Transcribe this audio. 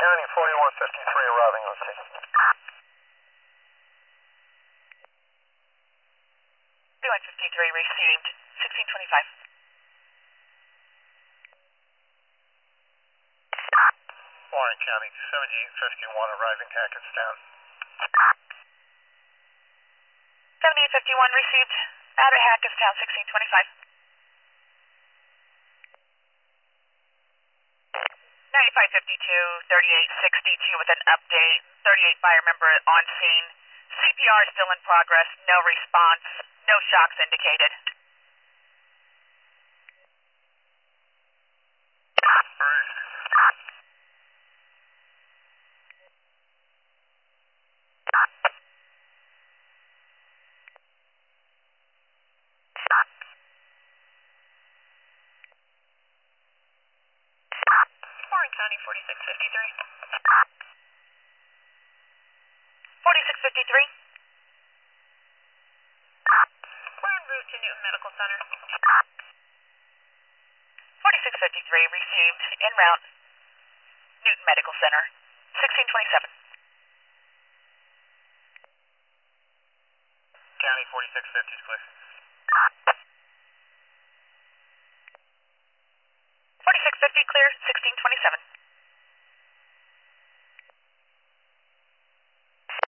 County 4153 arriving on scene. 4153 received. 1625. Warren County 7851 arriving Hackettstown. 7851 received. Out at Hackettstown 1625. 9552, 3862 with an update. 38 fire member on scene. CPR still in progress. No response. No shocks indicated. Warren County 4653. 4653. We're en route to Newton Medical Center. 4653 received. En route. Newton Medical Center. 1627. County 4650 is clear. 4650 clear. 1627.